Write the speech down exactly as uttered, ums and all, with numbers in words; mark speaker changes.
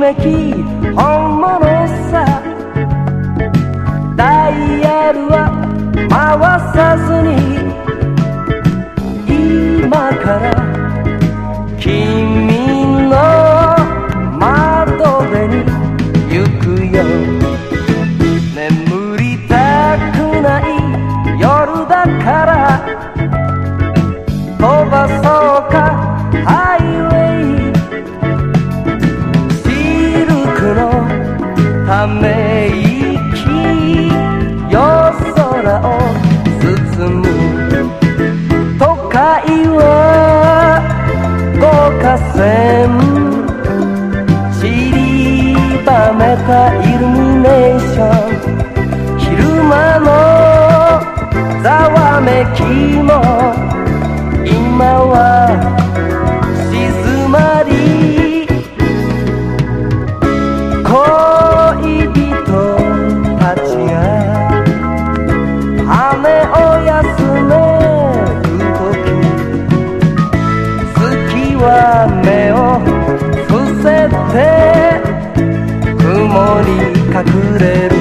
Speaker 1: 撃本物さ。ダイヤルは回さずに今から君の窓辺に行くよ。眠りたくない夜だから飛ばそうかハイウェイ。シルクのため息夜空を包む。都会は導火線散りばめたイルミネーション。昼間のざわめきも今は静まり。恋人たちが羽を休めるとき、月は目を伏せて雲に隠れる。